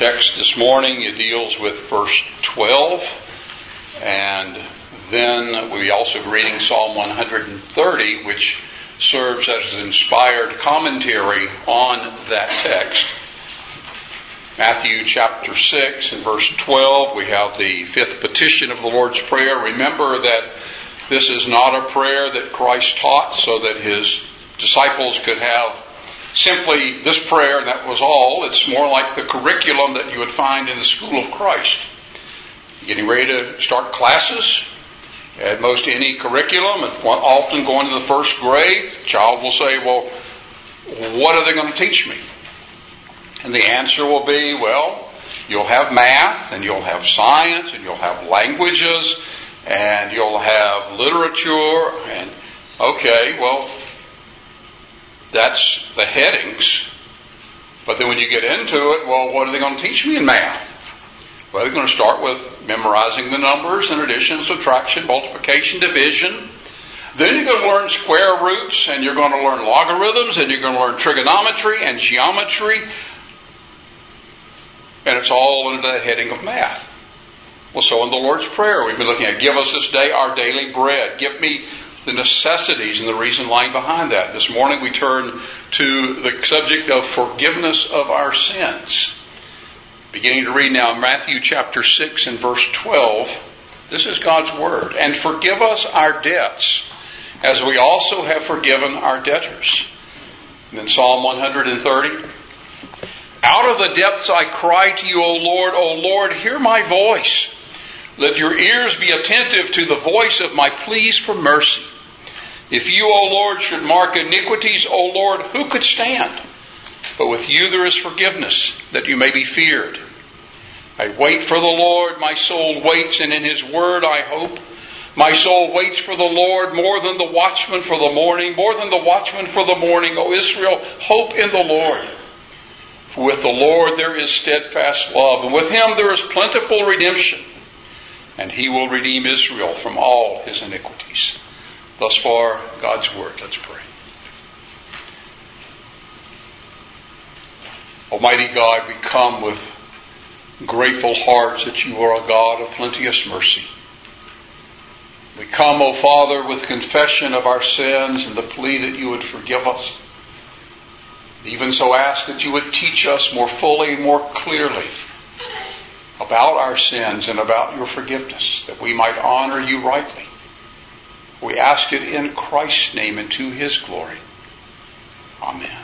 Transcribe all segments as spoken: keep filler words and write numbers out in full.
text this morning, it deals with verse twelve, and then we also be reading Psalm one hundred thirty, which serves as an inspired commentary on that text. Matthew chapter six and verse twelve, we have the fifth petition of the Lord's Prayer. Remember that this is not a prayer that Christ taught so that His disciples could have simply this prayer and that was all. It's more like the curriculum that you would find in the school of Christ. Getting ready to start classes. At most any curriculum, often going to the first grade, the child will say, well, what are they going to teach me? And the answer will be, well, you'll have math, and you'll have science, and you'll have languages, and you'll have literature, and okay, well, that's the headings. But then when you get into it, well, what are they going to teach me in math? Well, they're going to start with memorizing the numbers and addition, subtraction, multiplication, division. Then you're going to learn square roots, and you're going to learn logarithms, and you're going to learn trigonometry and geometry. And it's all under that heading of math. Well, so in the Lord's Prayer, we've been looking at, give us this day our daily bread. Give me the necessities and the reason lying behind that. This morning we turn to the subject of forgiveness of our sins. Beginning to read now Matthew chapter six and verse twelve. This is God's Word. And forgive us our debts, as we also have forgiven our debtors. And then Psalm one hundred thirty. Out of the depths I cry to you, O Lord, O Lord, hear my voice. Let your ears be attentive to the voice of my pleas for mercy. If you, O Lord, should mark iniquities, O Lord, who could stand? But with you there is forgiveness, that you may be feared. I wait for the Lord, my soul waits, and in His word I hope. My soul waits for the Lord more than the watchman for the morning, more than the watchman for the morning. O Israel, hope in the Lord. For with the Lord there is steadfast love, and with Him there is plentiful redemption. And He will redeem Israel from all his iniquities. Thus far, God's Word. Let's pray. Almighty God, we come with grateful hearts that you are a God of plenteous mercy. We come, O Father, with confession of our sins and the plea that you would forgive us. Even so ask that you would teach us more fully, more clearly about our sins and about your forgiveness, that we might honor you rightly. We ask it in Christ's name and to His glory. Amen.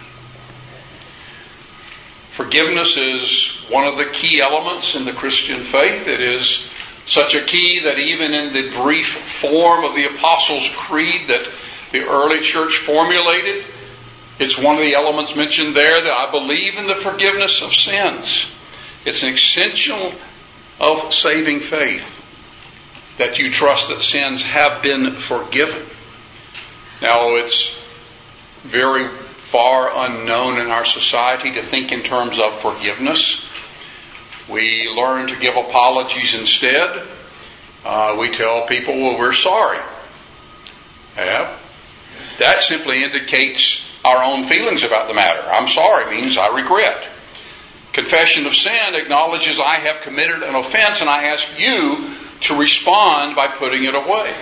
Forgiveness is one of the key elements in the Christian faith. It is such a key that even in the brief form of the Apostles' Creed that the early church formulated, it's one of the elements mentioned there that I believe in the forgiveness of sins. It's an essential of saving faith that you trust that sins have been forgiven. Now, it's very far unknown in our society to think in terms of forgiveness. We learn to give apologies instead. Uh, we tell people, well, we're sorry. Yeah. That simply indicates our own feelings about the matter. I'm sorry means I regret. Confession of sin acknowledges I have committed an offense, and I ask you to respond by putting it away.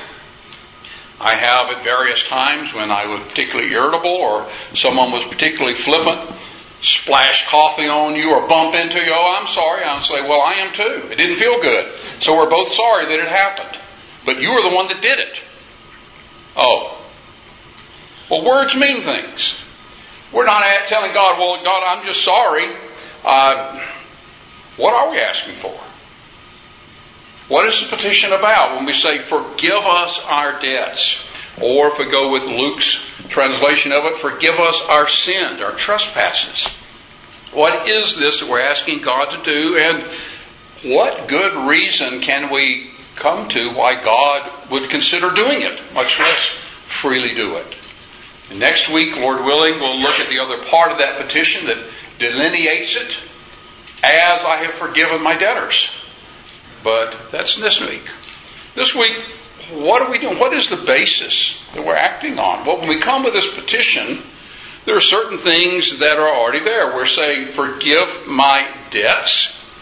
I have at various times when I was particularly irritable or someone was particularly flippant, splash coffee on you or bump into you. Oh, I'm sorry. I'll say, well, I am too. It didn't feel good. So we're both sorry that it happened. But you were the one that did it. Oh. Well, words mean things. We're not telling God, well, God, I'm just sorry. Uh, what are we asking for? What is the petition about when we say, forgive us our debts? Or if we go with Luke's translation of it, forgive us our sins, our trespasses. What is this that we're asking God to do? And what good reason can we come to why God would consider doing it, much less freely do it? And next week, Lord willing, we'll look at the other part of that petition that delineates it as I have forgiven my debtors. But that's this week. This week, what are we doing? What is the basis that we're acting on? Well, when we come with this petition, there are certain things that are already there. We're saying, forgive my debts.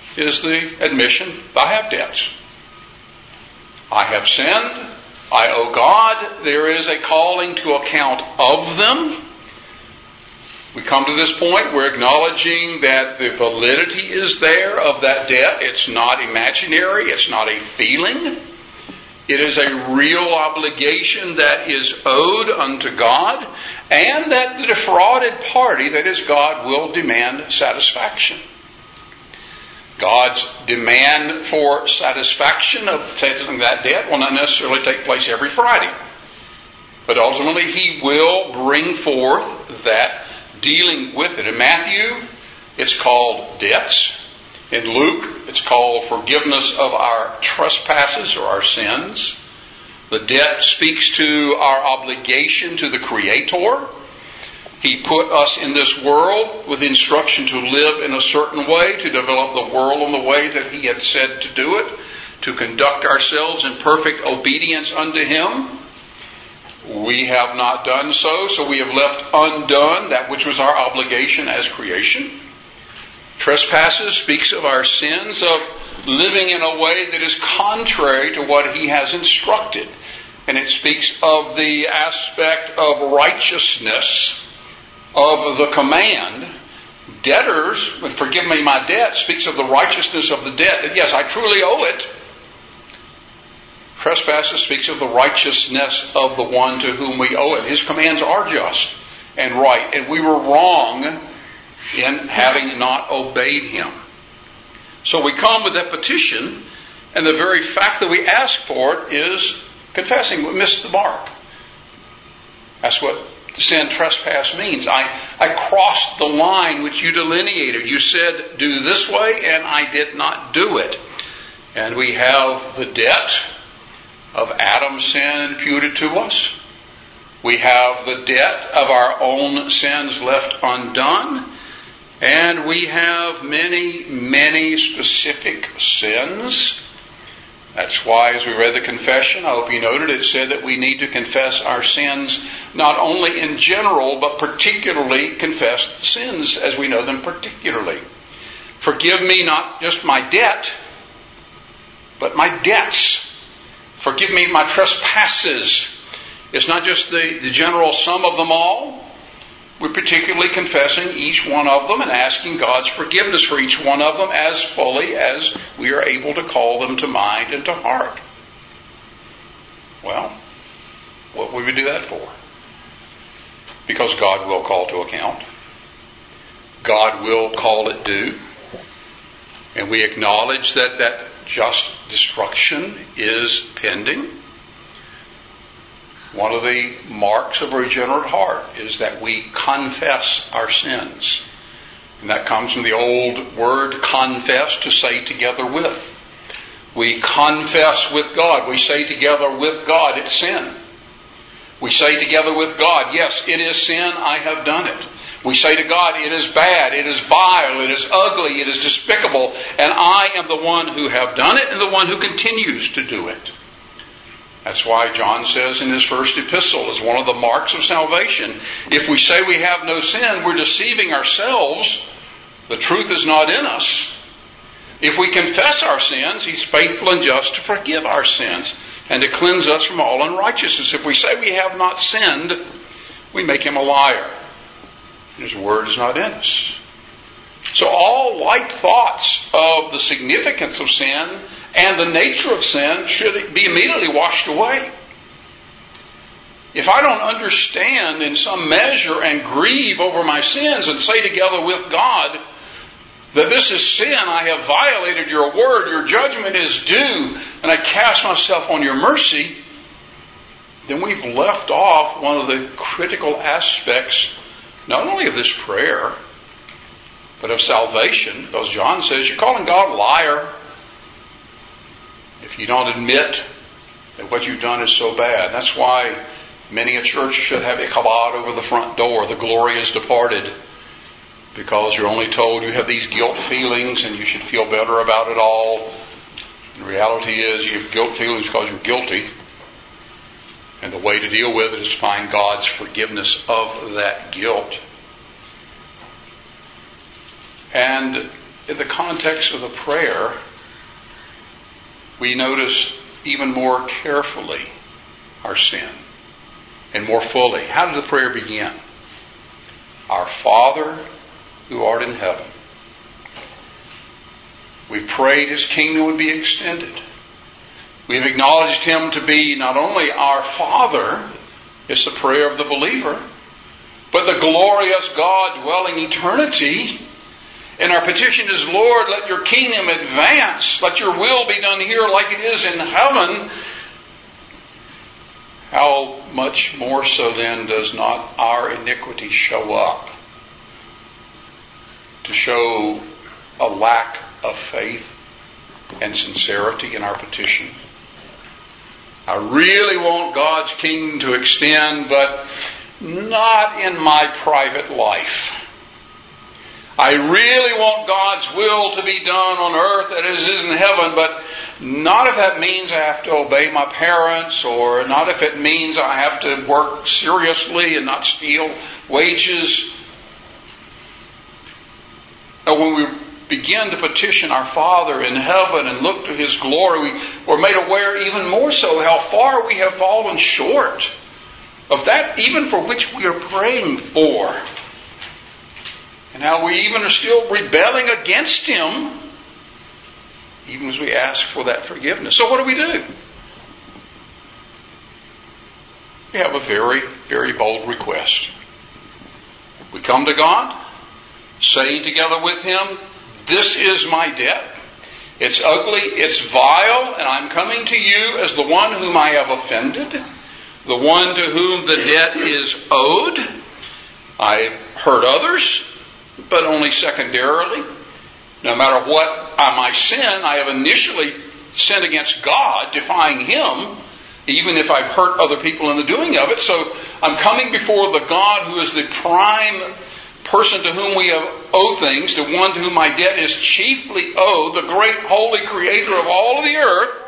is the admission that I have debts. I have sinned. I owe God. There is a calling to account of them. We come to this point, we're acknowledging that the validity is there of that debt. It's not imaginary. It's not a feeling. It is a real obligation that is owed unto God, and that the defrauded party, that is God, will demand satisfaction. God's demand for satisfaction of settling that debt will not necessarily take place every Friday. But ultimately, He will bring forth that dealing with it. In Matthew, it's called debts. In Luke, it's called forgiveness of our trespasses or our sins. The debt speaks to our obligation to the Creator. He put us in this world with instruction to live in a certain way, to develop the world in the way that He had said to do it, to conduct ourselves in perfect obedience unto Him. We have not done so, so we have left undone that which was our obligation as creation. Trespasses speaks of our sins, of living in a way that is contrary to what He has instructed. And it speaks of the aspect of righteousness of the command. Debtors, forgive me my debt, speaks of the righteousness of the debt. That yes, I truly owe it. Trespasses speaks of the righteousness of the one to whom we owe it. His commands are just and right, and we were wrong in having not obeyed Him. So we come with that petition, and the very fact that we ask for it is confessing we missed the mark. That's what sin trespass means. I, I crossed the line which you delineated. You said, do this way, and I did not do it. And we have the debt of Adam's sin imputed to us. We have the debt of our own sins left undone. And we have many, many specific sins. That's why, as we read the confession, I hope you noted, it said that we need to confess our sins not only in general, but particularly confess the sins as we know them particularly. Forgive me not just my debt, but my debts. Forgive me my trespasses. It's not just the, the general sum of them all. We're particularly confessing each one of them and asking God's forgiveness for each one of them as fully as we are able to call them to mind and to heart. Well, what would we do that for? Because God will call to account. God will call it due. And we acknowledge that that just destruction is pending. One of the marks of a regenerate heart is that we confess our sins. And that comes from the old word confess, to say together with. We confess with God. We say together with God, it's sin. We say together with God, yes, it is sin, I have done it. We say to God, it is bad, it is vile, it is ugly, it is despicable, and I am the one who have done it and the one who continues to do it. That's why John says in his first epistle, as one of the marks of salvation, if we say we have no sin, we're deceiving ourselves. The truth is not in us. If we confess our sins, He's faithful and just to forgive our sins and to cleanse us from all unrighteousness. If we say we have not sinned, we make Him a liar. His word is not in us. So all light thoughts of the significance of sin and the nature of sin should be immediately washed away. If I don't understand in some measure and grieve over my sins and say together with God that this is sin, I have violated your word, your judgment is due, and I cast myself on your mercy, then we've left off one of the critical aspects not only of this prayer, but of salvation. Because John says, you're calling God a liar if you don't admit that what you've done is so bad. That's why many a church should have a kabod over the front door. The glory is departed. Because you're only told you have these guilt feelings and you should feel better about it all. The reality is you have guilt feelings because you're guilty. And the way to deal with it is to find God's forgiveness of that guilt. And in the context of the prayer, we notice even more carefully our sin and more fully. How does the prayer begin? Our Father who art in heaven. We prayed His kingdom would be extended. We've acknowledged Him to be not only our Father, it's the prayer of the believer, but the glorious God dwelling eternity. And our petition is, Lord, let your kingdom advance. Let your will be done here like it is in heaven. How much more so then does not our iniquity show up to show a lack of faith and sincerity in our petition? I really want God's kingdom to extend, but not in my private life. I really want God's will to be done on earth as it is in heaven, but not if that means I have to obey my parents, or not if it means I have to work seriously and not steal wages. And when we begin to petition our Father in heaven and look to His glory, we, we're made aware even more so how far we have fallen short of that even for which we are praying for. And how we even are still rebelling against Him, even as we ask for that forgiveness. So what do we do? We have a very, very bold request. We come to God, saying together with Him, this is my debt. It's ugly, it's vile, and I'm coming to you as the one whom I have offended, the one to whom the debt is owed. I hurt others, but only secondarily. No matter what my sin, I have initially sinned against God, defying Him, even if I've hurt other people in the doing of it. So I'm coming before the God who is the prime person to whom we have owe things, the one to whom my debt is chiefly owed, the great holy creator of all of the earth.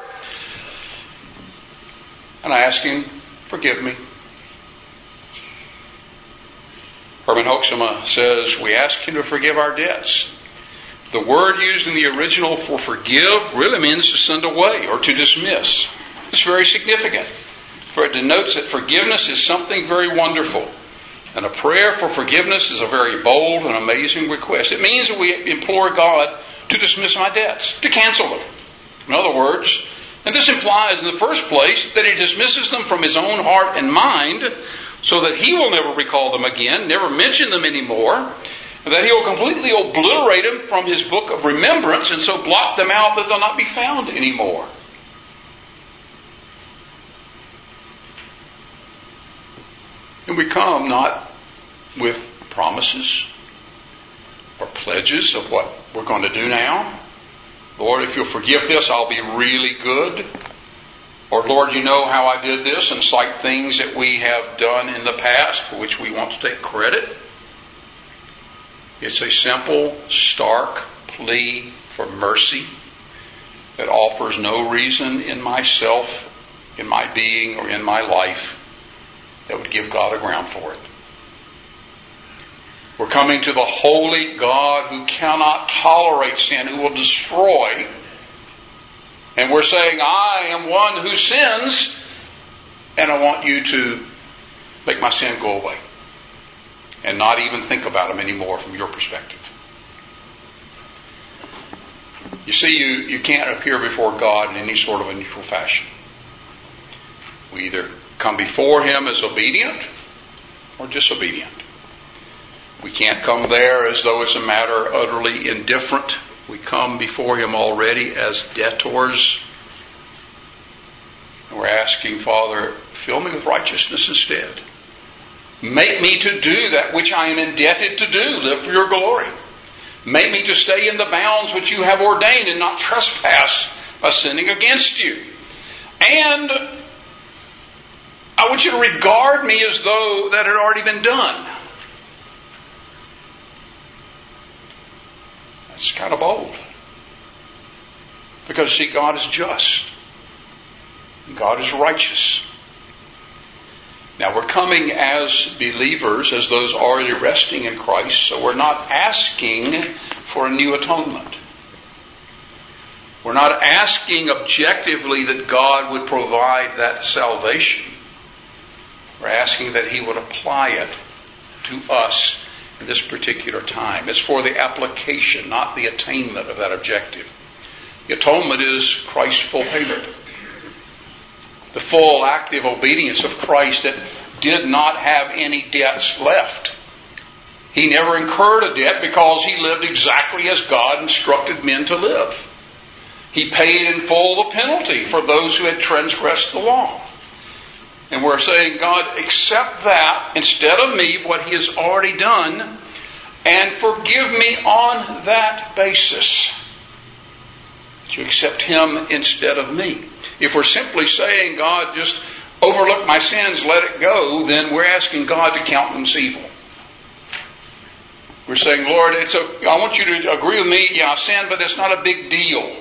And I ask Him, forgive me. Herman Hoeksema says, we ask Him to forgive our debts. The word used in the original for forgive really means to send away or to dismiss. It's very significant, for it denotes that forgiveness is something very wonderful. And a prayer for forgiveness is a very bold and amazing request. It means that we implore God to dismiss my debts, to cancel them. In other words, and this implies in the first place that He dismisses them from His own heart and mind, so that He will never recall them again, never mention them anymore, and that He will completely obliterate them from His book of remembrance, and so blot them out that they'll not be found anymore. And we come not with promises or pledges of what we're going to do now. Lord, if you'll forgive this, I'll be really good. Or, Lord, you know how I did this, and cite things that we have done in the past for which we want to take credit. It's a simple, stark plea for mercy that offers no reason in myself, in my being, or in my life that would give God a ground for it. We're coming to the holy God who cannot tolerate sin, who will destroy. And we're saying, I am one who sins, and I want you to make my sin go away and not even think about them anymore from your perspective. You see, you, you can't appear before God in any sort of a neutral fashion. We either come before Him as obedient or disobedient. We can't come there as though it's a matter utterly indifferent. We come before Him already as debtors. And we're asking, Father, fill me with righteousness instead. Make me to do that which I am indebted to do. Live for your glory. Make me to stay in the bounds which you have ordained and not trespass by sinning against you. And I want you to regard me as though that had already been done. That's kind of bold. Because, see, God is just. God is righteous. Now, we're coming as believers, as those already resting in Christ, so we're not asking for a new atonement. We're not asking objectively that God would provide that salvation. We're asking that He would apply it to us in this particular time. It's for the application, not the attainment of that objective. The atonement is Christ's full payment. The full active obedience of Christ that did not have any debts left. He never incurred a debt because He lived exactly as God instructed men to live. He paid in full the penalty for those who had transgressed the law. And we're saying, God, accept that instead of me, what He has already done, and forgive me on that basis. That you accept Him instead of me. If we're simply saying, God, just overlook my sins, let it go, then we're asking God to countenance evil. We're saying, Lord, it's a, I want you to agree with me, yeah, I sinned, but it's not a big deal.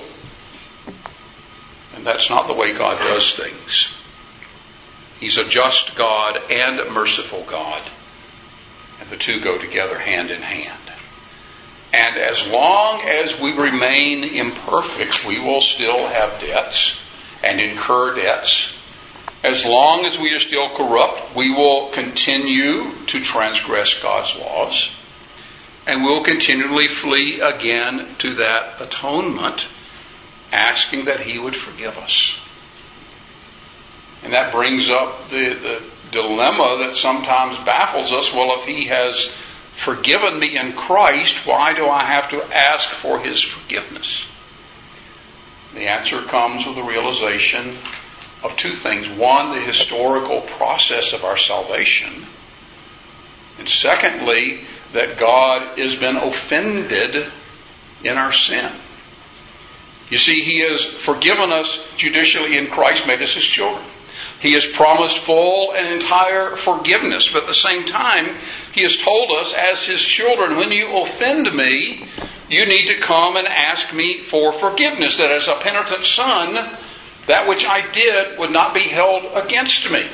And that's not the way God does things. He's a just God and a merciful God. And the two go together hand in hand. And as long as we remain imperfect, we will still have debts and incur debts. As long as we are still corrupt, we will continue to transgress God's laws. And we'll continually flee again to that atonement, asking that He would forgive us. And that brings up the, the dilemma that sometimes baffles us. Well, if He has forgiven me in Christ, why do I have to ask for His forgiveness? The answer comes with the realization of two things. One, the historical process of our salvation. And secondly, that God has been offended in our sin. You see, He has forgiven us judicially in Christ, made us His children. He has promised full and entire forgiveness. But at the same time, He has told us as His children, when you offend me, you need to come and ask me for forgiveness. That as a penitent son, that which I did would not be held against me.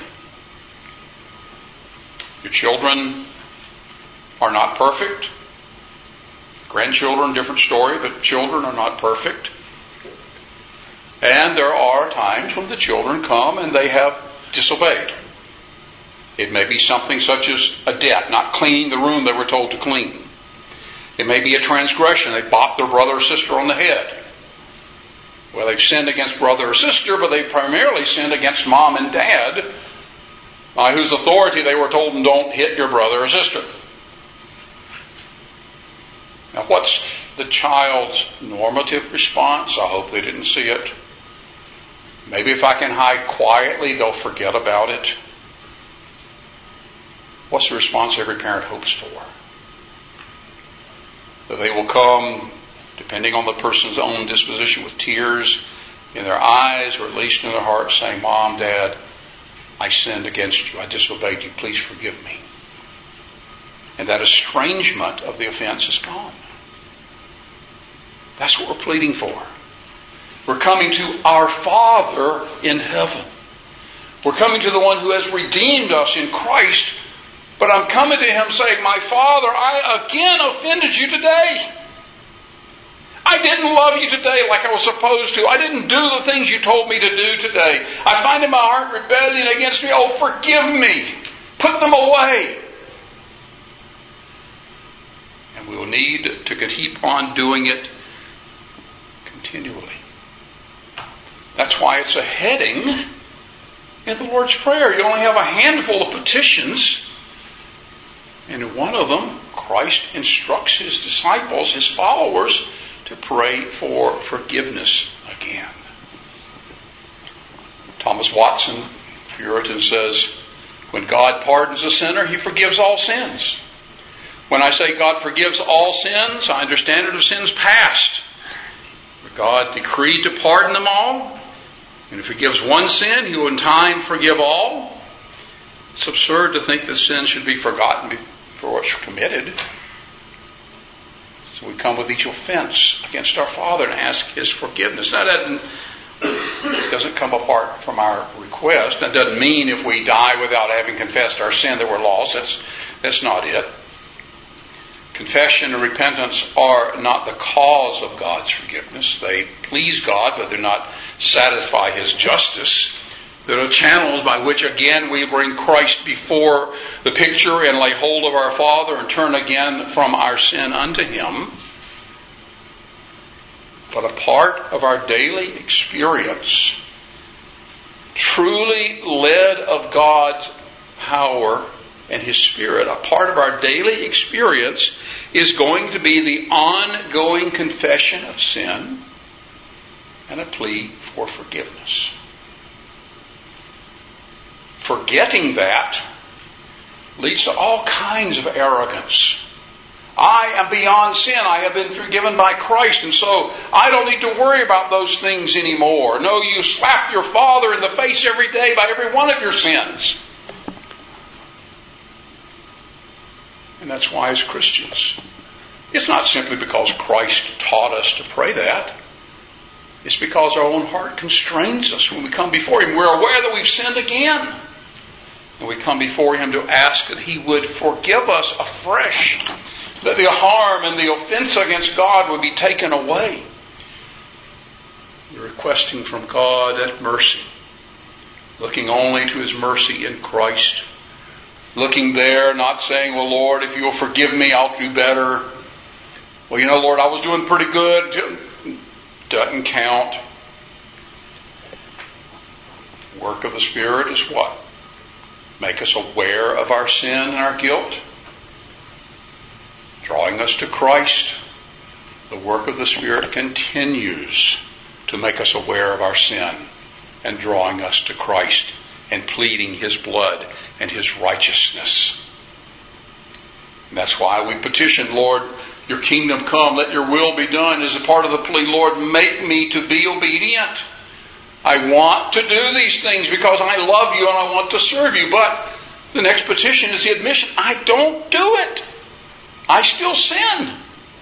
Your children are not perfect. Grandchildren, different story, but children are not perfect. And there are times when the children come and they have disobeyed. It may be something such as a debt, not cleaning the room they were told to clean. It may be a transgression. They bopped their brother or sister on the head. Well, they've sinned against brother or sister, but they primarily sinned against mom and dad, by whose authority they were told, don't hit your brother or sister. Now, what's the child's normative response? I hope they didn't see it. Maybe if I can hide quietly, they'll forget about it. What's the response every parent hopes for? That they will come, depending on the person's own disposition, with tears in their eyes, or at least in their hearts, saying, Mom, Dad, I sinned against you. I disobeyed you. Please forgive me. And that estrangement of the offense is gone. That's what we're pleading for. We're coming to our Father in heaven. We're coming to the one who has redeemed us in Christ. But I'm coming to Him saying, my Father, I again offended you today. I didn't love you today like I was supposed to. I didn't do the things you told me to do today. I find in my heart rebellion against me. Oh, forgive me. Put them away. And we will need to keep on doing it continually. That's why it's a heading in the Lord's Prayer. You only have a handful of petitions. And in one of them, Christ instructs His disciples, His followers, to pray for forgiveness again. Thomas Watson, Puritan, says, when God pardons a sinner, He forgives all sins. When I say God forgives all sins, I understand it of sins past. God decreed to pardon them all. And if He forgives one sin, He will in time forgive all. It's absurd to think that sin should be forgotten before it's committed. So we come with each offense against our Father and ask His forgiveness. Now, that doesn't, doesn't come apart from our request. That doesn't mean if we die without having confessed our sin that we're lost. That's, that's not it. Confession and repentance are not the cause of God's forgiveness. They please God, but they're not satisfy His justice. They're the channels by which, again, we bring Christ before the picture and lay hold of our Father and turn again from our sin unto Him. But a part of our daily experience, truly led of God's power and His Spirit, a part of our daily experience is going to be the ongoing confession of sin and a plea for forgiveness. Forgetting that leads to all kinds of arrogance. I am beyond sin. I have been forgiven by Christ, and so I don't need to worry about those things anymore. No, you slap your father in the face every day by every one of your sins. And that's why as Christians, it's not simply because Christ taught us to pray that. It's because our own heart constrains us when we come before Him. We're aware that we've sinned again. And we come before Him to ask that He would forgive us afresh. That the harm and the offense against God would be taken away. You're requesting from God that mercy. Looking only to His mercy in Christ. Looking there, not saying, well, Lord, if you'll forgive me, I'll do better. Well, you know, Lord, I was doing pretty good. Doesn't count. Work of the Spirit is what? Make us aware of our sin and our guilt. Drawing us to Christ. The work of the Spirit continues to make us aware of our sin and drawing us to Christ and pleading His blood and His righteousness. And that's why we petition, Lord, your kingdom come, let your will be done, as a part of the plea, Lord, make me to be obedient. I want to do these things because I love you and I want to serve you. But the next petition is the admission, I don't do it. I still sin.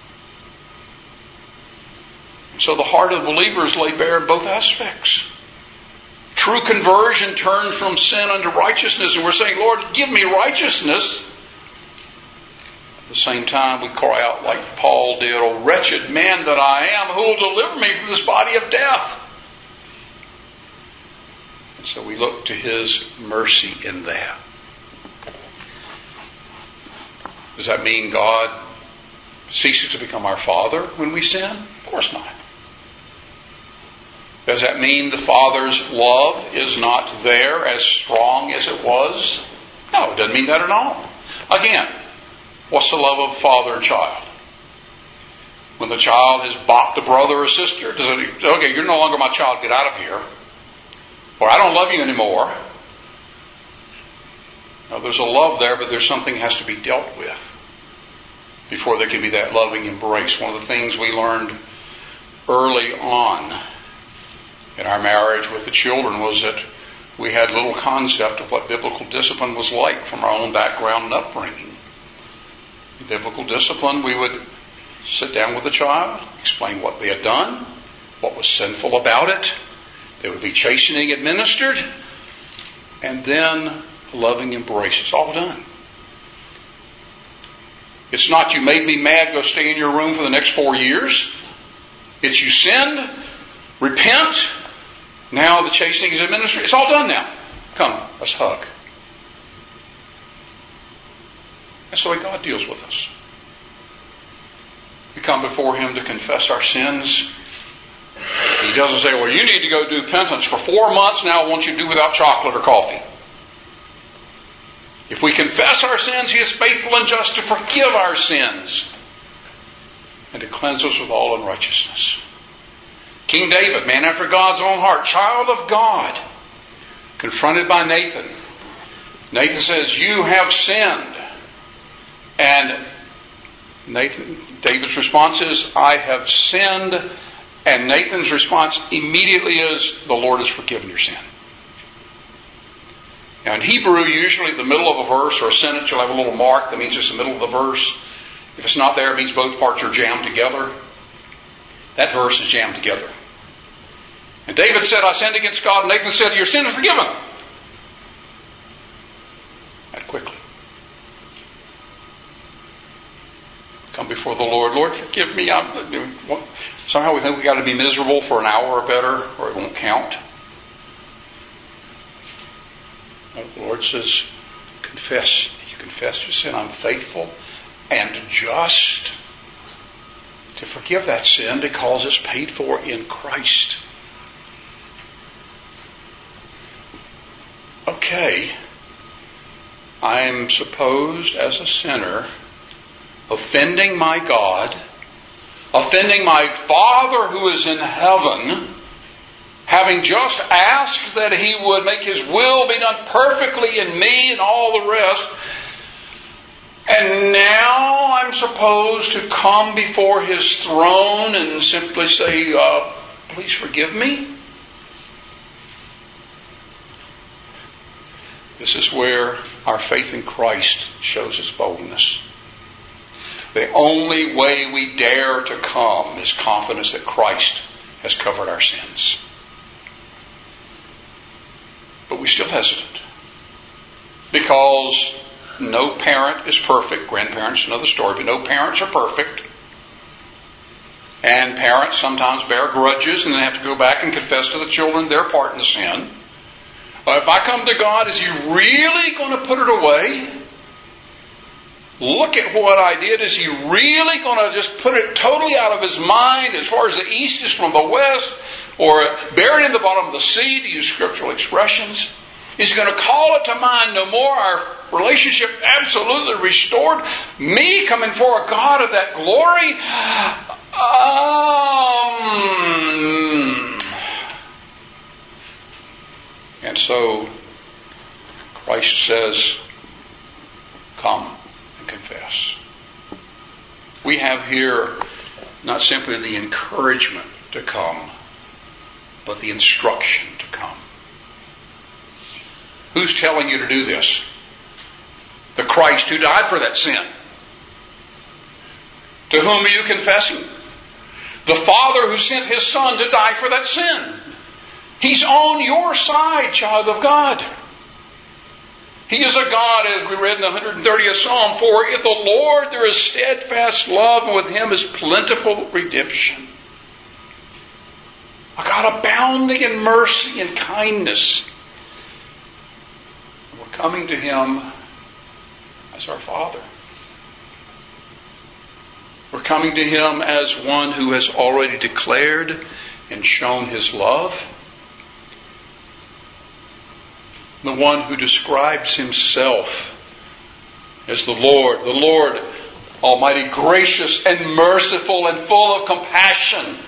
So the heart of the believer is laid bare in both aspects. True conversion turns from sin unto righteousness, and we're saying, Lord, give me righteousness. At the same time, we cry out like Paul did, O wretched man that I am, who will deliver me from this body of death? And so we look to His mercy in that. Does that mean God ceases to become our Father when we sin? Of course not. Does that mean the Father's love is not there as strong as it was? No, it doesn't mean that at all. Again, what's the love of father and child? When the child has bopped a brother or sister, does it, okay, you're no longer my child, get out of here. Or I don't love you anymore. No, there's a love there, but there's something that has to be dealt with before there can be that loving embrace. One of the things we learned early on in our marriage with the children was that we had little concept of what biblical discipline was like from our own background and upbringing. In biblical discipline, we would sit down with the child, explain what they had done, what was sinful about it. There would be chastening administered, and then a loving embrace. It's all done. It's not you made me mad, go stay in your room for the next four years. It's you sinned, repent, now the chastening is administered. It's all done now. Come, let's hug. That's the way God deals with us. We come before Him to confess our sins. He doesn't say, well, you need to go do penance for four months now. I want you to do without chocolate or coffee. If we confess our sins, He is faithful and just to forgive our sins and to cleanse us with all unrighteousness. King David, man after God's own heart, child of God, confronted by Nathan. Nathan says, you have sinned. And Nathan, David's response is, I have sinned. And Nathan's response immediately is, the Lord has forgiven your sin. Now in Hebrew, usually the middle of a verse or a sentence, you'll have a little mark that means it's the middle of the verse. If it's not there, it means both parts are jammed together. That verse is jammed together. And David said, I sinned against God. And Nathan said, your sin is forgiven. That quickly. before the Lord. Lord, forgive me. I'm, somehow we think we've got to be miserable for an hour or better, or it won't count. The Lord says, confess. You confess your sin. I'm faithful and just to forgive that sin because it's paid for in Christ. Okay, I am supposed as a sinner, offending my God, offending my Father who is in heaven, having just asked that He would make His will be done perfectly in me and all the rest, and now I'm supposed to come before His throne and simply say, uh, please forgive me? This is where our faith in Christ shows its boldness. The only way we dare to come is confidence that Christ has covered our sins. But we're still hesitant. Because no parent is perfect. Grandparents, another story, but no parents are perfect. And parents sometimes bear grudges and then have to go back and confess to the children their part in the sin. But if I come to God, is He really going to put it away? Look at what I did. Is He really going to just put it totally out of His mind as far as the east is from the west? Or buried in the bottom of the sea, to use scriptural expressions? Is He going to call it to mind no more? Our relationship absolutely restored? Me coming for a God of that glory? Um... And so, Christ says, come and confess. We have here not simply the encouragement to come, but the instruction to come. Who's telling you to do this? The Christ who died for that sin. To whom are you confessing? The Father who sent His Son to die for that sin. He's on your side, child of God. He is a God, as we read in the one hundred thirtieth Psalm, for if the Lord there is steadfast love, and with Him is plentiful redemption. A God abounding in mercy and kindness. We're coming to Him as our Father. We're coming to Him as one who has already declared and shown His love. The one who describes Himself as the Lord, the Lord Almighty, gracious and merciful and full of compassion.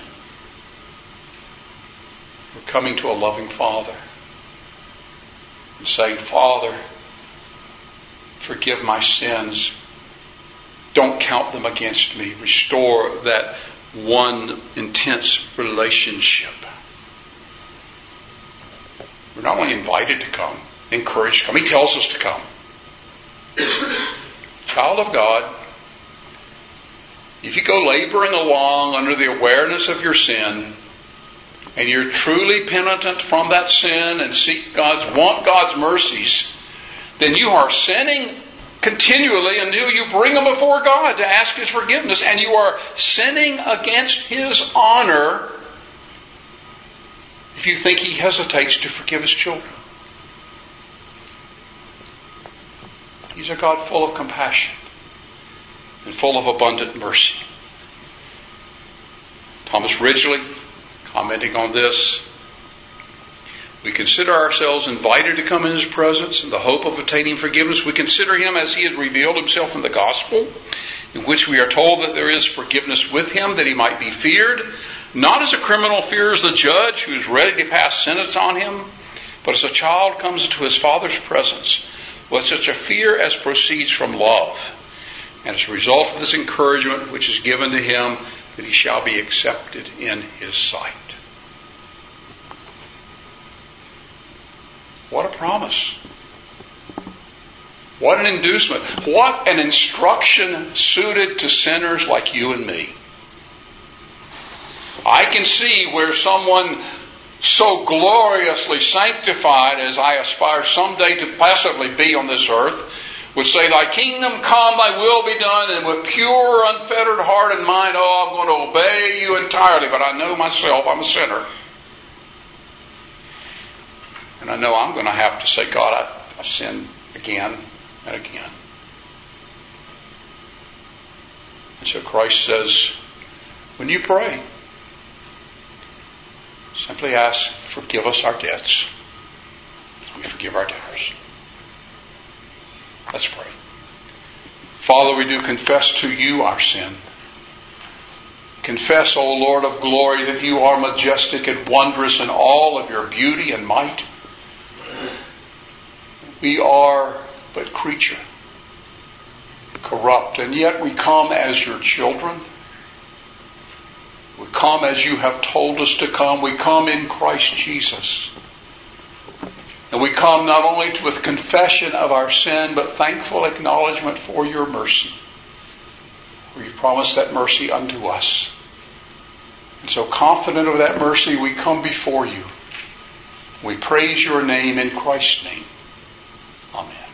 We're coming to a loving Father and saying, Father, forgive my sins. Don't count them against me. Restore that one intense relationship. We're not only invited to come, encouraged to come. He tells us to come. Child of God, if you go laboring along under the awareness of your sin, and you're truly penitent from that sin and seek God's, want God's mercies, then you are sinning continually until you bring them before God to ask His forgiveness, and you are sinning against His honor if you think He hesitates to forgive His children. He's a God full of compassion and full of abundant mercy. Thomas Ridgely, commenting on this, we consider ourselves invited to come in His presence in the hope of attaining forgiveness. We consider Him as He has revealed Himself in the gospel, in which we are told that there is forgiveness with Him, that He might be feared, not as a criminal fears the judge who is ready to pass sentence on him, but as a child comes into his father's presence with such a fear as proceeds from love, and as a result of this encouragement which is given to him, that he shall be accepted in His sight. What a promise. What an inducement. What an instruction suited to sinners like you and me. I can see where someone so gloriously sanctified as I aspire someday to passively be on this earth would say, Thy kingdom come, Thy will be done, and with pure, unfettered heart and mind, oh, I'm going to obey You entirely, but I know myself, I'm a sinner. And I know I'm going to have to say, God, I, I've sinned again and again. And so Christ says, when you pray, simply ask, forgive us our debts. And forgive our debtors. Let's pray. Father, we do confess to You our sin. Confess, O Lord of glory, that You are majestic and wondrous in all of Your beauty and might. We are but creature, corrupt, and yet we come as Your children. We come as You have told us to come. We come in Christ Jesus. And we come not only with confession of our sin, but thankful acknowledgement for Your mercy. For You promised that mercy unto us. And so confident of that mercy, we come before You. We praise Your name in Christ's name. Amen.